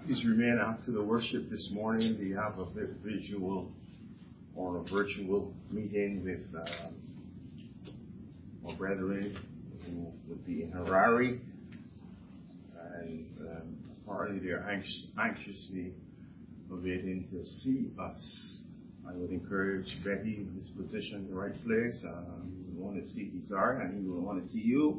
Please remain after the worship this morning. We have a visual or a virtual meeting with our brethren who would be in Harare. And apparently they're anxiously awaiting to see us. I would encourage Betty in this position in the right place. We want to see Desire and he will want to see you.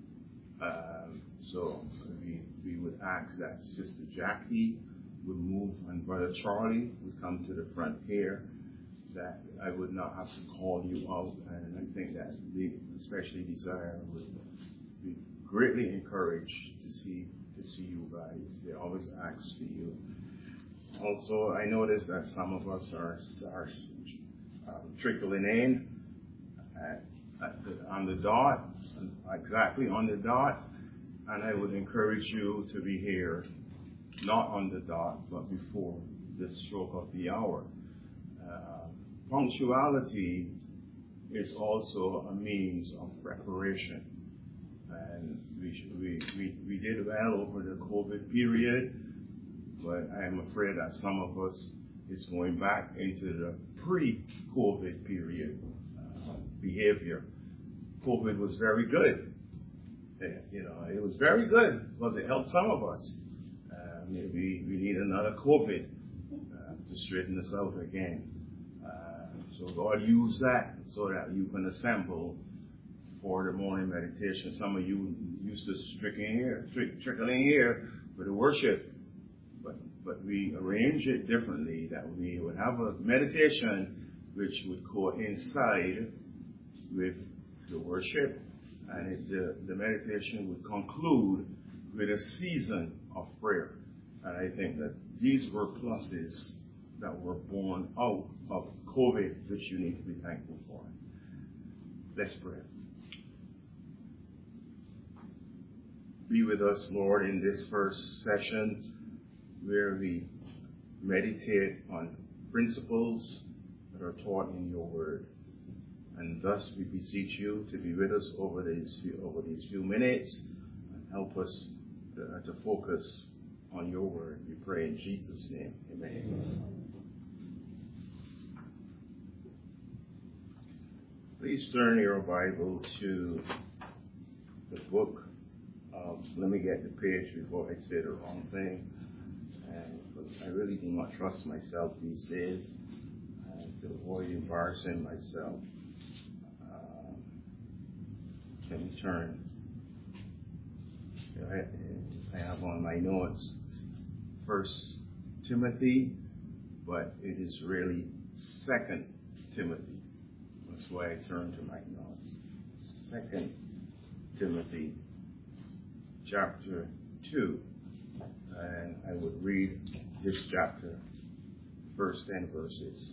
So we would ask that Sister Jackie would move and Brother Charlie would come to the front here, that I would not have to call you out. And I think that especially Desire would be greatly encouraged to see you guys. They always ask for you. Also, I noticed that some of us are trickling in on the dot, exactly on the dot. And I would encourage you to be here, not on the dot, but before the stroke of the hour. Punctuality is also a means of preparation. And we did well over the COVID period, but I am afraid that some of us is going back into the pre-COVID period behavior. COVID was very good. It was very good because it helped some of us. Maybe we need another COVID to straighten us out again. So God used that so that you can assemble for the morning meditation. Some of you used to trickle in here for the worship, but we arranged it differently, that we would have a meditation which would coincide with the worship. And the meditation would conclude with a season of prayer. And I think that these were pluses that were born out of COVID, which you need to be thankful for. Let's pray. Be with us, Lord, in this first session where we meditate on principles that are taught in your word. And thus we beseech you to be with us over these few minutes and help us to focus on your word. We pray in Jesus' name. Amen. Please turn your Bible to the book of, let me get the page before I say the wrong thing, because I really do not trust myself these days, to avoid embarrassing myself. Let me turn. I have on my notes 1 Timothy, but it is really 2 Timothy. That's why I turn to my notes. 2 Timothy chapter 2. And I would read this chapter, first 10 verses.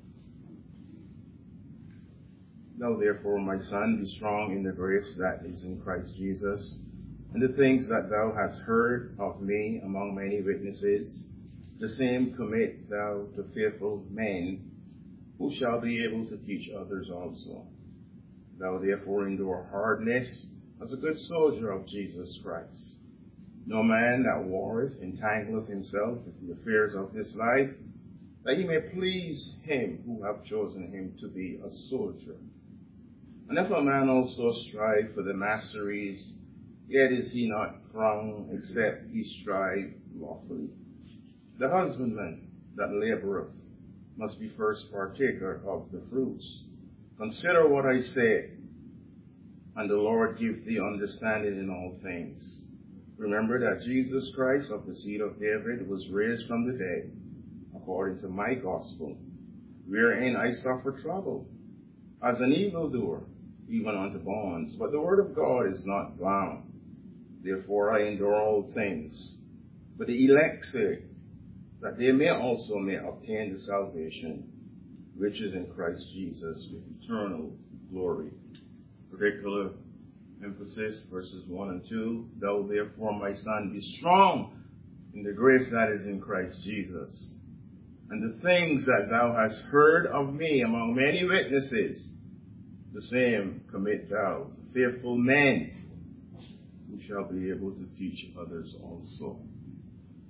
Now, therefore, my son, be strong in the grace that is in Christ Jesus, and the things that thou hast heard of me among many witnesses, the same commit thou to faithful men, who shall be able to teach others also. Thou therefore endure hardness as a good soldier of Jesus Christ. No man that warreth entangleth himself with the affairs of this life, that he may please him who hath chosen him to be a soldier. And if a man also strive for the masteries, yet is he not crowned, except he strive lawfully. The husbandman that laboureth must be first partaker of the fruits. Consider what I say, and the Lord give thee understanding in all things. Remember that Jesus Christ of the seed of David was raised from the dead, according to my gospel, wherein I suffer trouble, as an evildoer, even unto bonds. But the word of God is not bound. Therefore I endure all things, for the elect's sake, that they may obtain the salvation which is in Christ Jesus with eternal glory. Particular emphasis, verses 1 and 2. Thou therefore, my son, be strong in the grace that is in Christ Jesus. And the things that thou hast heard of me among many witnesses, the same commit thou to faithful men, who shall be able to teach others also.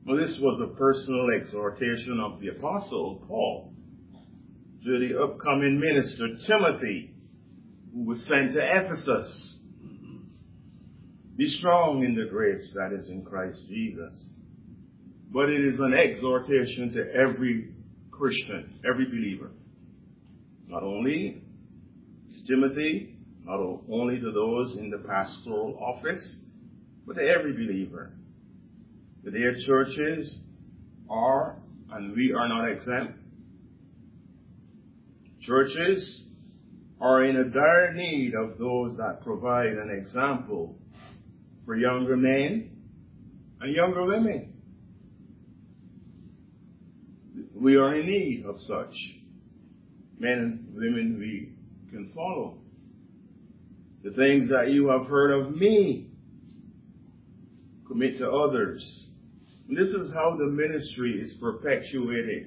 Well, this was a personal exhortation of the Apostle Paul to the upcoming minister Timothy, who was sent to Ephesus. Be strong in the grace that is in Christ Jesus. But it is an exhortation to every Christian, every believer. Not only to Timothy, not only to those in the pastoral office, but to every believer. The dear churches are, and we are not exempt. Churches are in a dire need of those that provide an example for younger men and younger women. We are in need of such men and women we can follow. The things that you have heard of me, commit to others. And this is how the ministry is perpetuated.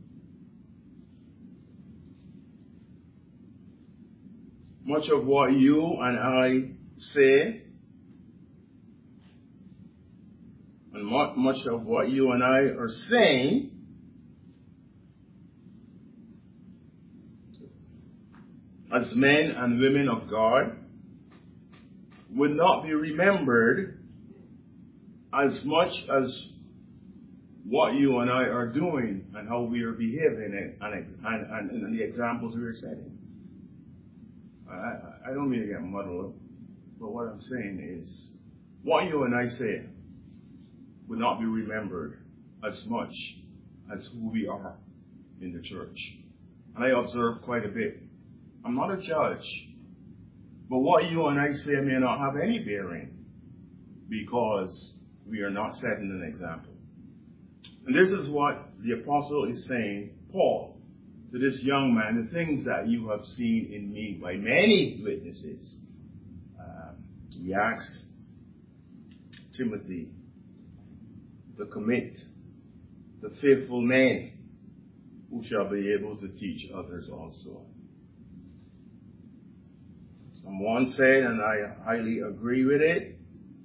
Much of what you and I say, and much of what you and I are saying, as men and women of God, would not be remembered as much as what you and I are doing and how we are behaving and the examples we are setting. I don't mean to get muddled up, but what I'm saying is what you and I say would not be remembered as much as who we are in the church. And I observe quite a bit. I'm not a judge, but what you and I say may not have any bearing because we are not setting an example. And this is what the apostle is saying, Paul, to this young man, the things that you have seen in me by many witnesses. He asks Timothy to commit the faithful men who shall be able to teach others also. Someone said, and I highly agree with it,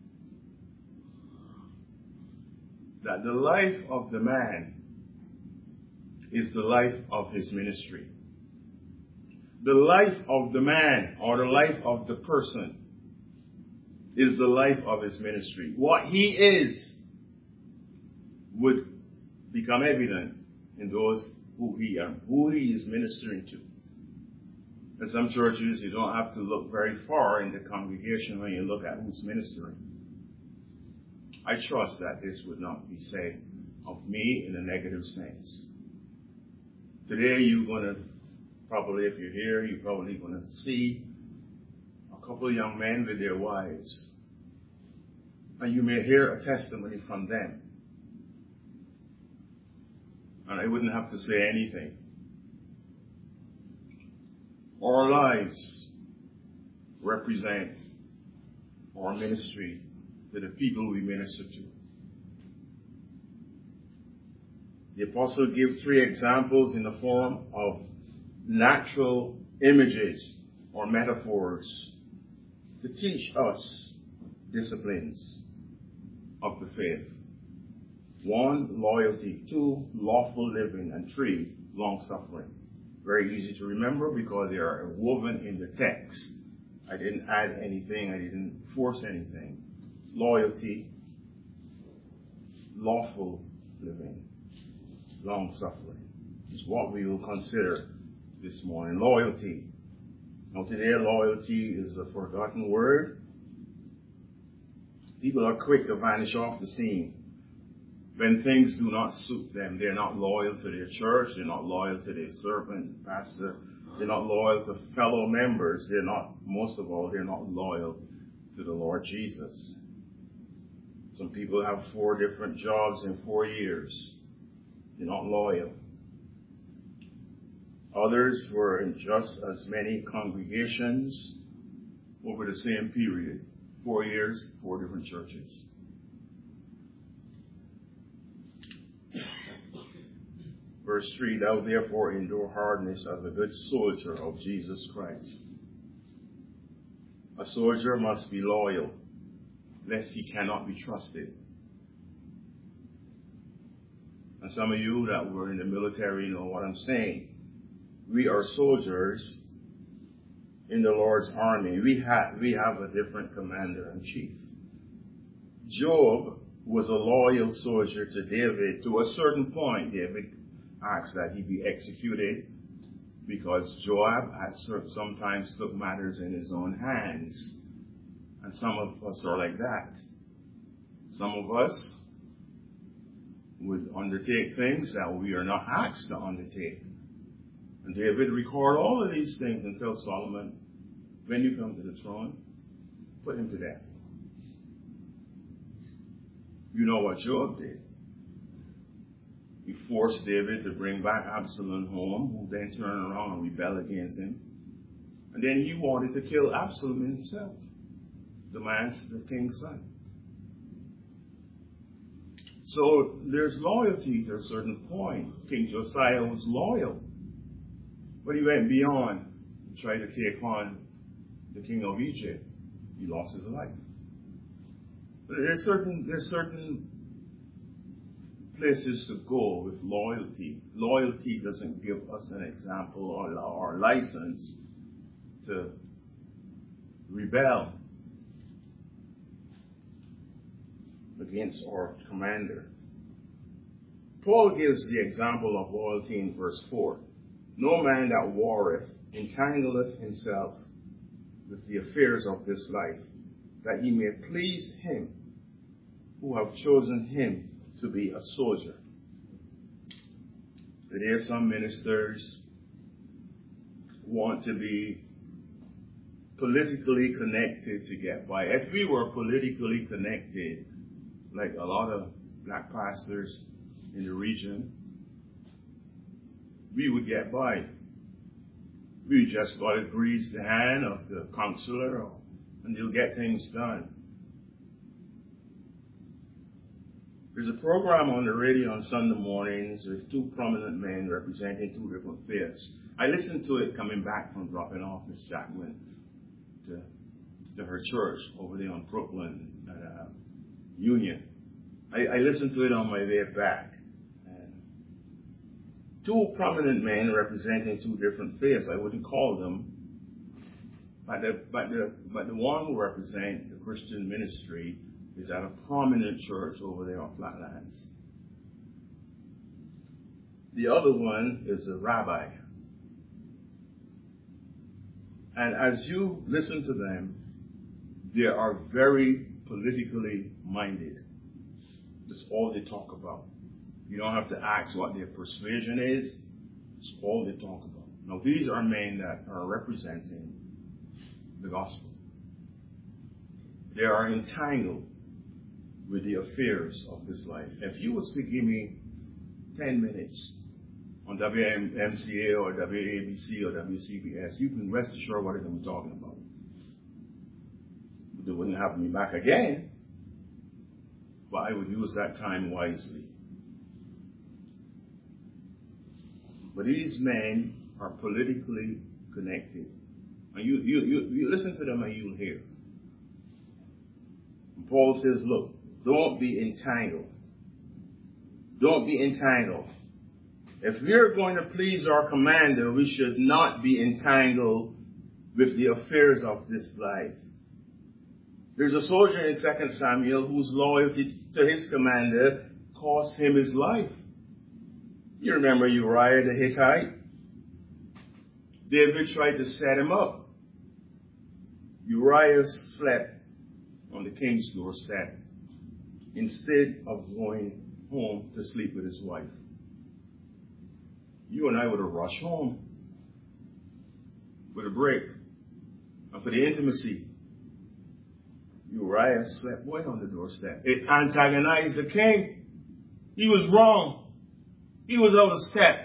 that the life of the man is the life of his ministry. The life of the man, or the life of the person, is the life of his ministry. What he is would become evident in those who he is ministering to. In some churches, you don't have to look very far in the congregation when you look at who's ministering. I trust that this would not be said of me in a negative sense. Today, you're going to probably, if you're here, you're probably going to see a couple of young men with their wives. And you may hear a testimony from them. And I wouldn't have to say anything. Our lives represent our ministry to the people we minister to. The apostle gives 3 examples in the form of natural images or metaphors to teach us disciplines of the faith. 1, loyalty. 2, lawful living. And 3, long-suffering. Very easy to remember because they are woven in the text. I didn't add anything. I didn't force anything. Loyalty, lawful living, long-suffering is what we will consider this morning. Loyalty. Now today, loyalty is a forgotten word. People are quick to vanish off the scene. When things do not suit them, they're not loyal to their church, they're not loyal to their servant, pastor, they're not loyal to fellow members, most of all, they're not loyal to the Lord Jesus. Some people have 4 different jobs in 4 years. They're not loyal. Others were in just as many congregations over the same period. 4 years, 4 different churches. Verse 3, thou therefore endure hardness as a good soldier of Jesus Christ. A soldier must be loyal, lest he cannot be trusted. And some of you that were in the military know what I'm saying. We are soldiers in the Lord's army. We have a different commander-in-chief. Job was a loyal soldier to David. To a certain point, David asked that he be executed because Joab had sometimes took matters in his own hands. And some of us are like that. Some of us would undertake things that we are not asked to undertake. And David recorded all of these things and tells Solomon, when you come to the throne, put him to death. You know what Joab did. He forced David to bring back Absalom home, who then turned around and rebelled against him. And then he wanted to kill Absalom himself, the king's son. So there's loyalty to a certain point. King Josiah was loyal, but he went beyond and tried to take on the king of Egypt. He lost his life. But there's certain places to go with loyalty. Loyalty doesn't give us an example or license to rebel against our commander. Paul gives the example of loyalty in verse 4. No man that warreth entangleth himself with the affairs of this life, that he may please him who have chosen him to be a soldier. Today some ministers want to be politically connected to get by. If we were politically connected, like a lot of black pastors in the region, we would get by. We just got to grease the hand of the counselor and they'll get things done. There's a program on the radio on Sunday mornings with two prominent men representing two different faiths. I listened to it coming back from dropping off Miss Jackman to her church over there on Brooklyn at Union. I listened to it on my way back. And two prominent men representing two different faiths. I wouldn't call them, but the one who represents the Christian ministry is at a prominent church over there on Flatlands. The other one is a rabbi. And as you listen to them, they are very politically minded. That's all they talk about. You don't have to ask what their persuasion is. It's all they talk about. Now, these are men that are representing the gospel. They are entangled with the affairs of this life. If you was to give me 10 minutes on WMCA or WABC or WCBS, you can rest assured what I'm talking about. But they wouldn't have me back again, but I would use that time wisely. But these men are politically connected. And you listen to them and you'll hear. And Paul says, look, don't be entangled. Don't be entangled. If we're going to please our commander, we should not be entangled with the affairs of this life. There's a soldier in 2 Samuel whose loyalty to his commander cost him his life. You remember Uriah the Hittite? David tried to set him up. Uriah slept on the king's doorstep instead of going home to sleep with his wife. You and I would have rushed home for the break and for the intimacy. Uriah slept right on the doorstep. It antagonized the king. He was wrong. He was out of step.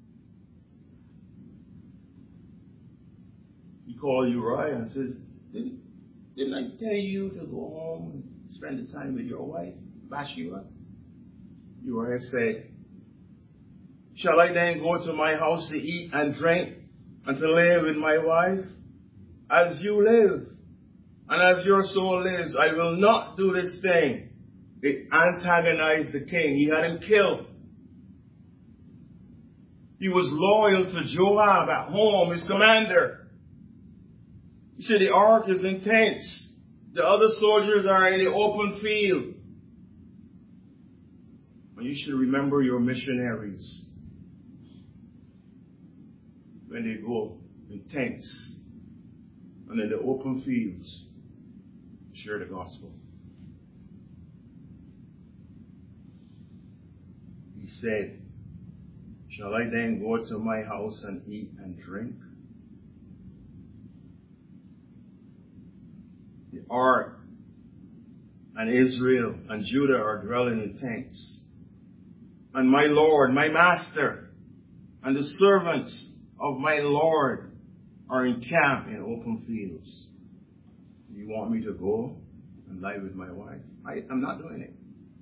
He called Uriah and says, didn't I tell you to go home and spend the time with your wife, Bathsheba? Uriah said, shall I then go to my house to eat and drink and to live with my wife? As you live and as your soul lives, I will not do this thing. It antagonized the king. He had him killed. He was loyal to Joab at home, his commander. You see, the ark is intense. The other soldiers are in the open field. But you should remember your missionaries when they go intense and in the open fields, share the gospel. He said, shall I then go to my house and eat and drink? The ark and Israel and Judah are dwelling in tents. And my Lord, my Master, and the servants of my Lord are in camp in open fields. You want me to go and lie with my wife? I'm not doing it.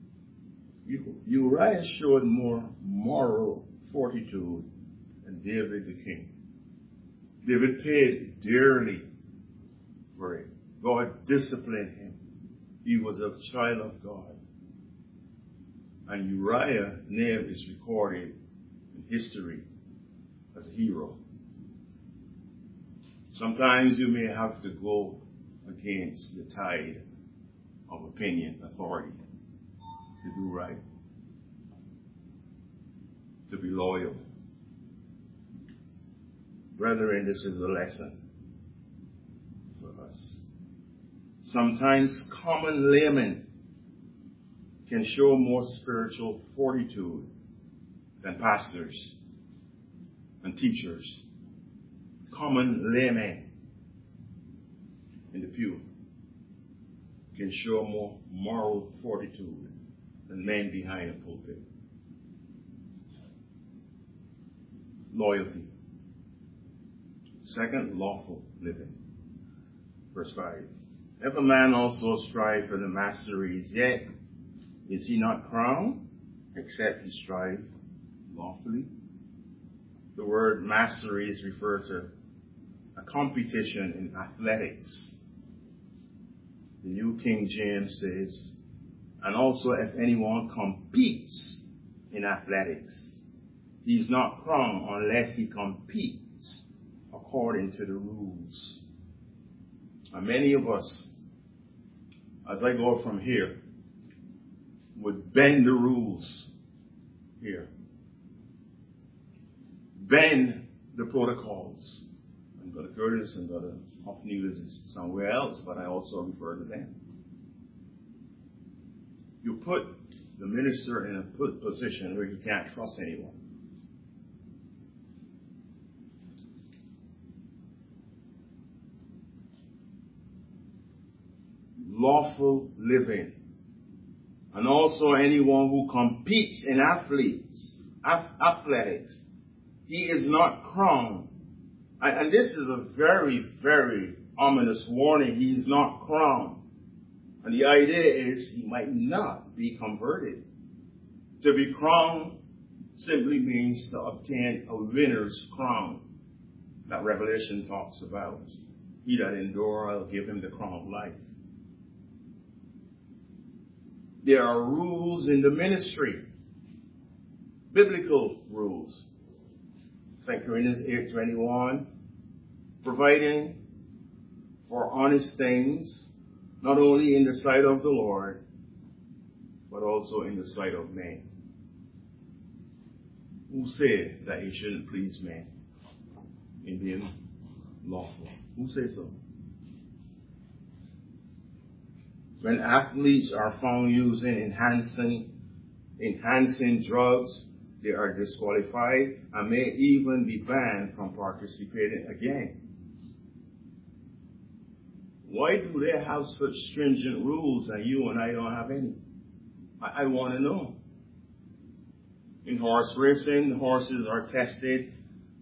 Uriah showed more moral fortitude than David the king. David paid dearly for it. God disciplined him. He was a child of God. And Uriah's name is recorded in history as a hero. Sometimes you may have to go against the tide of opinion, authority, to do right, to be loyal. Brethren, this is a lesson for us. Sometimes common laymen can show more spiritual fortitude than pastors and teachers. Common laymen in the pew can show more moral fortitude than men behind a pulpit. Loyalty. Second, lawful living. Verse 5. If a man also strive for the masteries, yet is he not crowned, except he strive lawfully? The word masteries refers to a competition in athletics. The New King James says, and also if anyone competes in athletics, he's not crowned unless he competes according to the rules. And many of us, as I go from here, would bend the rules here. Bend the protocols. And Brother Curtis and Brother Hoffney is somewhere else, but I also refer to them. You put the minister in a position where he can't trust anyone. Lawful living. And also anyone who competes in athletics. He is not crowned. And this is a very, very ominous warning. He is not crowned. And the idea is he might not be converted. To be crowned simply means to obtain a winner's crown that Revelation talks about. He that endure, I'll give him the crown of life. There are rules in the ministry. Biblical rules. 2 Corinthians 8:21, providing for honest things, not only in the sight of the Lord, but also in the sight of men. Who said that he shouldn't please men in being lawful? Who says so? When athletes are found using enhancing drugs, they are disqualified and may even be banned from participating again. Why do they have such stringent rules and you and I don't have any? I want to know. In horse racing, the horses are tested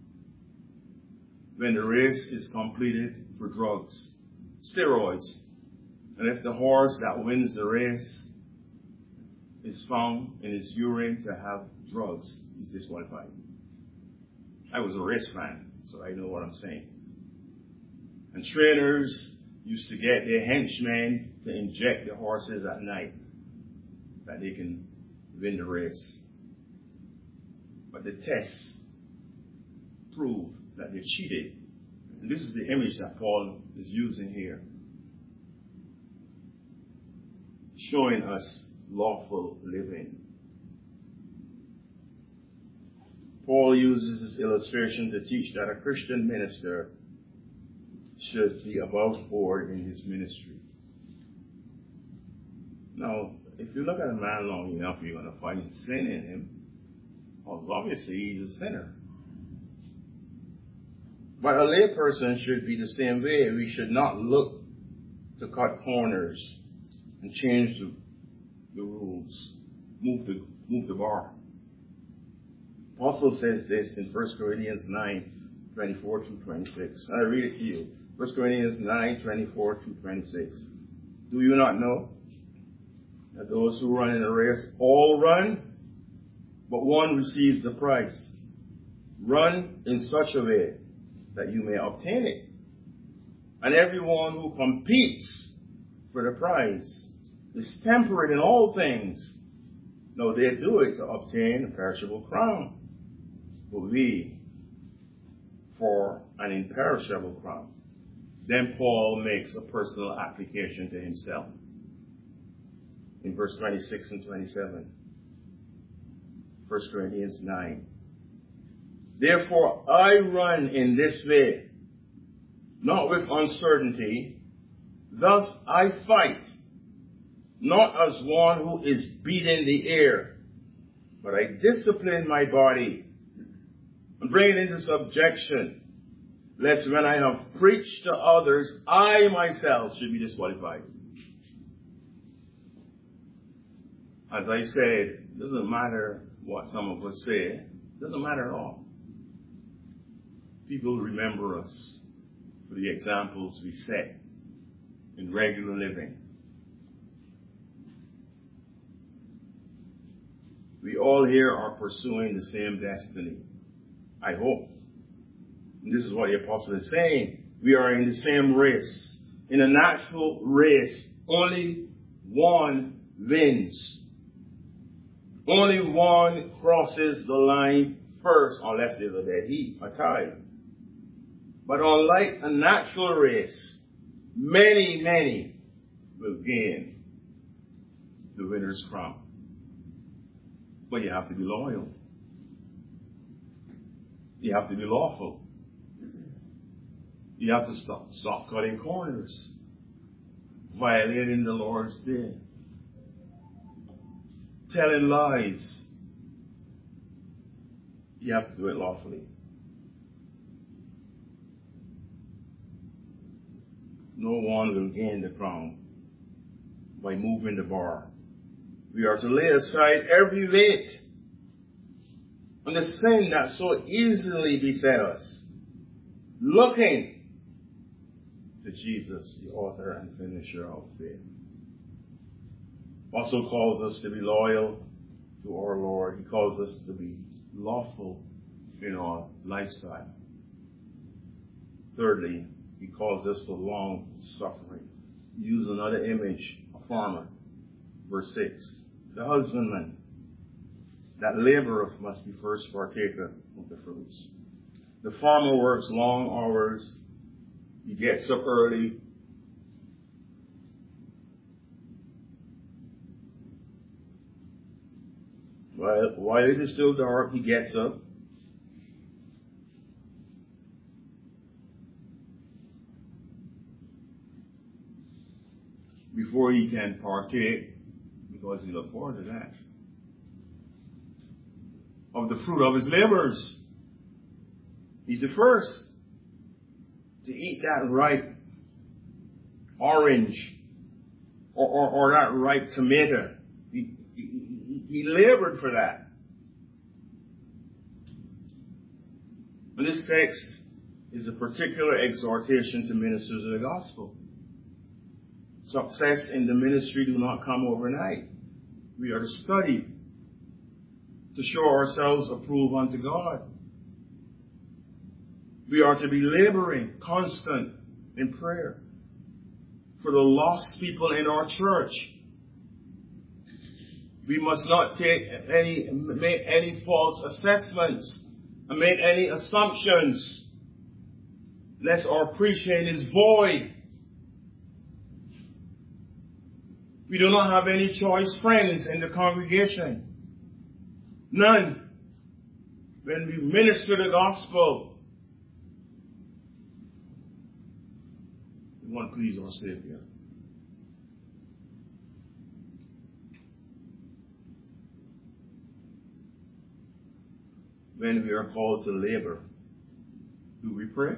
when the race is completed for drugs, steroids. And if the horse that wins the race is found in his urine to have drugs, he's disqualified. I was a race fan, so I know what I'm saying. And trainers used to get their henchmen to inject the horses at night that they can win the race. But the test prove that they cheated. And this is the image that Paul is using here, showing us lawful living. Paul uses this illustration to teach that a Christian minister should be above board in his ministry. Now, if you look at a man long enough, you're going to find sin in him. Well, obviously, he's a sinner. But a lay person should be the same way. We should not look to cut corners and change the rules, move the bar. Apostle says this in 1 Corinthians 9, 24 through 26. I read it to you. 1 Corinthians 9, 24 through 26. Do you not know that those who run in a race all run, but one receives the prize? Run in such a way that you may obtain it. And everyone who competes for the prize is temperate in all things. No, they do it to obtain a perishable crown, but we for an imperishable crown. Then Paul makes a personal application to himself in verse 26 and 27. 1 Corinthians 9. Therefore I run in this way, not with uncertainty. Thus I fight, not as one who is beating the air, but I discipline my body and bring it into subjection, lest when I have preached to others, I myself should be disqualified. As I said, it doesn't matter what some of us say. It doesn't matter at all. People remember us for the examples we set in regular living. We all here are pursuing the same destiny, I hope. And this is what the apostle is saying. We are in the same race. In a natural race, only one wins. Only one crosses the line first, unless there's a dead heat, a tie. But unlike a natural race, many will gain the winner's crown. But you have to be loyal. You have to be lawful. You have to stop cutting corners, violating the Lord's day, telling lies. You have to do it lawfully. No one will gain the crown by moving the bar. We are to lay aside every weight and the sin that so easily beset us, looking to Jesus, the author and finisher of faith. Also calls us to be loyal to our Lord. He calls us to be lawful in our lifestyle. Thirdly, he calls us to long suffering. Use another image, a farmer. Verse 6. The husbandman that laboreth must be first partaker of the fruits. The farmer works long hours. He gets up early. While it is still dark, he gets up. Before he can partake, because he looked forward to that, of the fruit of his labors. He's the first to eat that ripe orange or that ripe tomato. He labored for that. And this text is a particular exhortation to ministers of the gospel. Success in the ministry do not come overnight. We are to study, to show ourselves approved unto God. We are to be laboring, constant in prayer for the lost people in our church. We must not make any false assessments and make any assumptions, lest our preaching is void. We do not have any choice friends in the congregation. None. When we minister the gospel, we want to please our Savior. When we are called to labor, do we pray?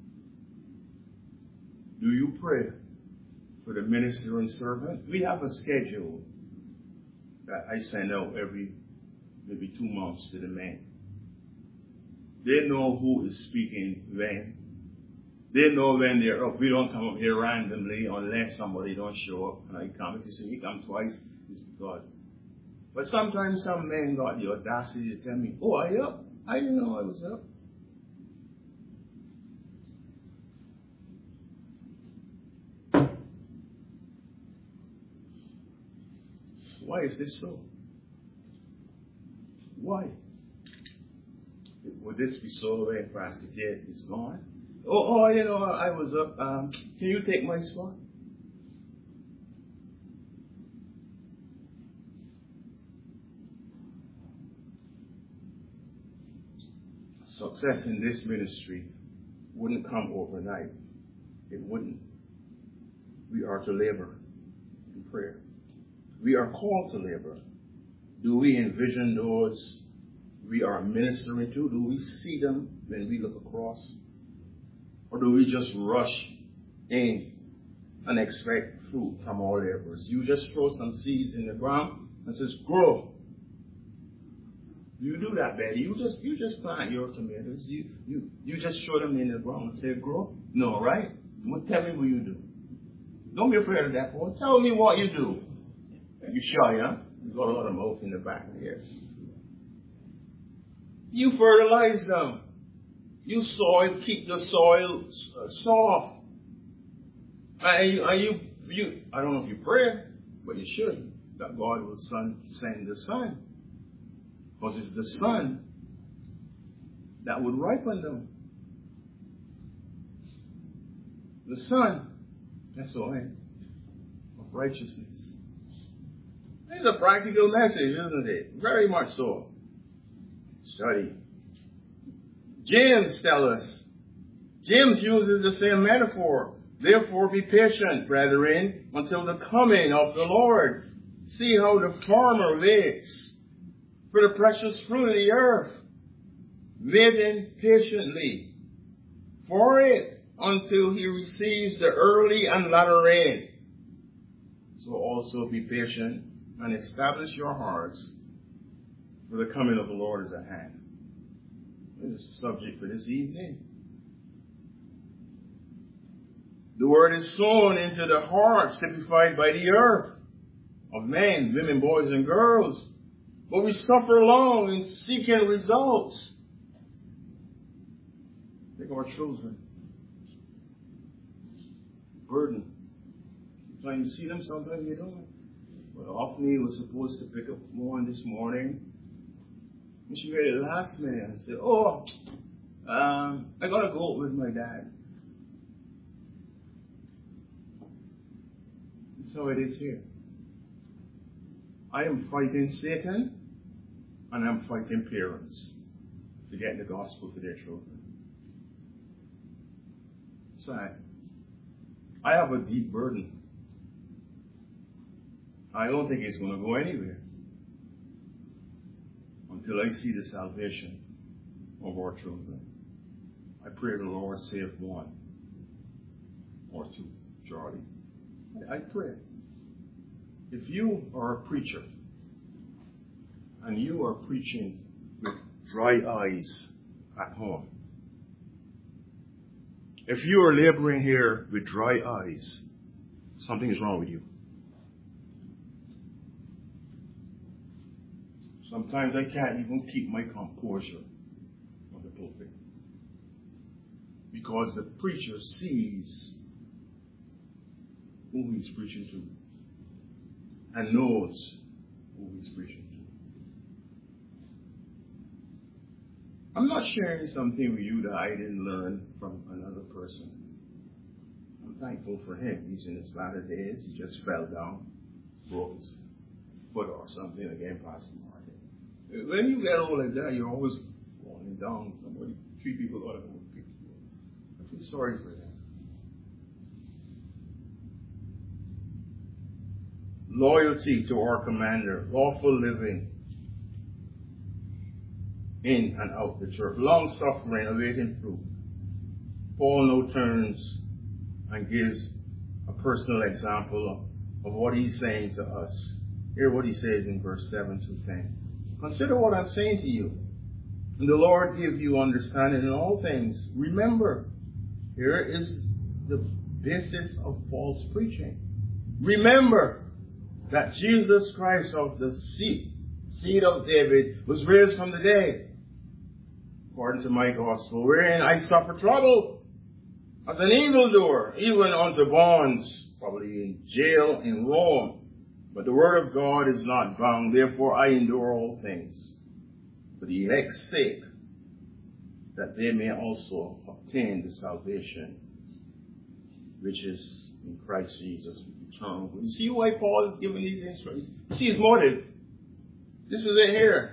Do you pray for the minister and servant? We have a schedule that I send out every maybe 2 months to the men. They know who is speaking when. They know when they're up. We don't come up here randomly unless somebody don't show up. And I come. If you see me come twice, it's because. But sometimes some men got the audacity to tell me, oh, are you up? I didn't know I was up. Why is this so? Why? Would this be so when Pastor Jed is gone? Oh, you know, I was up. Can you take my spot? Success in this ministry wouldn't come overnight. It wouldn't. We are to labor in prayer. We are called to labor. Do we envision those we are ministering to? Do we see them when we look across? Or do we just rush in and expect fruit from our laborers? You just throw some seeds in the ground and says, grow. You do that, Betty. You just plant your tomatoes. You just throw them in the ground and say, grow? No, right? Well, tell me what you do. Don't be afraid of that, boy. Tell me what you do. You shy, huh? You got a lot of mouth in the back here. You fertilize them. You soil, keep the soil soft. I don't know if you pray, but you should, that God will send the sun. Because it's the sun that would ripen them. The sun, that's all, of righteousness. It's a practical message, isn't it? Very much so. Study. James tells us. James uses the same metaphor. Therefore be patient, brethren, until the coming of the Lord. See how the farmer waits for the precious fruit of the earth, waiting patiently for it until he receives the early and latter rain. So also be patient and establish your hearts, for the coming of the Lord is at hand. This is the subject for this evening. The word is sown into the hearts, typified by the earth, of men, women, boys, and girls. But we suffer long in seeking results. Take our children. Burden. Sometimes you see them, sometimes you don't. But often he was supposed to pick up one this morning. And she made it last minute and said, I got to go with my dad. And so it is here. I am fighting Satan, and I'm fighting parents to get the gospel to their children. Sad. I have a deep burden. I don't think it's going to go anywhere until I see the salvation of our children. I pray the Lord save one or two, Charlie. I pray. If you are a preacher and you are preaching with dry eyes at home, if you are laboring here with dry eyes, something is wrong with you. Sometimes I can't even keep my composure on the pulpit because the preacher sees who he's preaching to and knows who he's preaching I'm not sharing something with you that I didn't learn from another person. I'm thankful for him. He's in his latter days. He just fell down, broke his foot or something again, Pastor Martin. When you get old like that, you're always falling down. Somebody, 3 people ought to pick you up. I feel sorry for them. Loyalty to our commander, lawful living in and out the church, long suffering, awaiting fruit. Paul now turns and gives a personal example of what he's saying to us. Hear what he says in verse 7 to 10. Consider what I'm saying to you, and the Lord give you understanding in all things. Remember, here is the basis of Paul's preaching. Remember that Jesus Christ of the seed of David was raised from the dead, according to my gospel, wherein I suffer trouble as an evildoer, even unto bonds, probably in jail in Rome. But the word of God is not bound, therefore I endure all things, for the elect's sake, that they may also obtain the salvation which is in Christ Jesus eternal. You see why Paul is giving these instructions? See his motive. This is it here.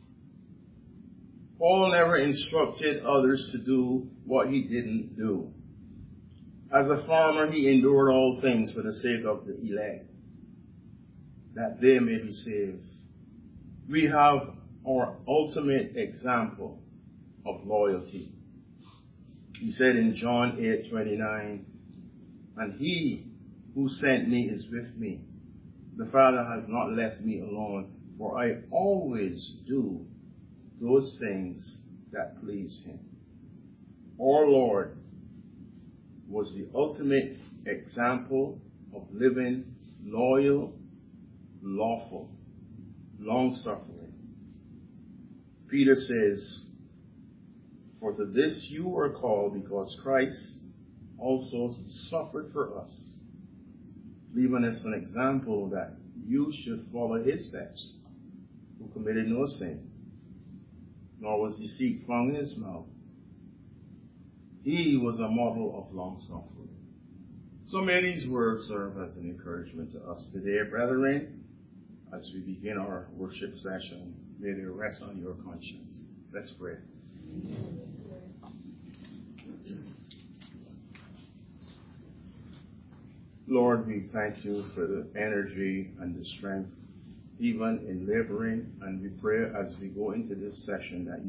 Paul never instructed others to do what he didn't do. As a farmer, he endured all things for the sake of the elect, that they may be saved. We have our ultimate example of loyalty. He said in John 8:29, and he who sent me is with me. The Father has not left me alone, for I always do those things that please him. Our Lord was the ultimate example of living loyal, lawful, long-suffering. Peter says, for to this you were called, because Christ also suffered for us, leaving us an example that you should follow his steps, who committed no sin, nor was deceit found in his mouth. He was a model of long-suffering. So may these words serve as an encouragement to us today, brethren, as we begin our worship session. May they rest on your conscience. Let's pray. Lord, we thank you for the energy and the strength, even in laboring, and we pray as we go into this session that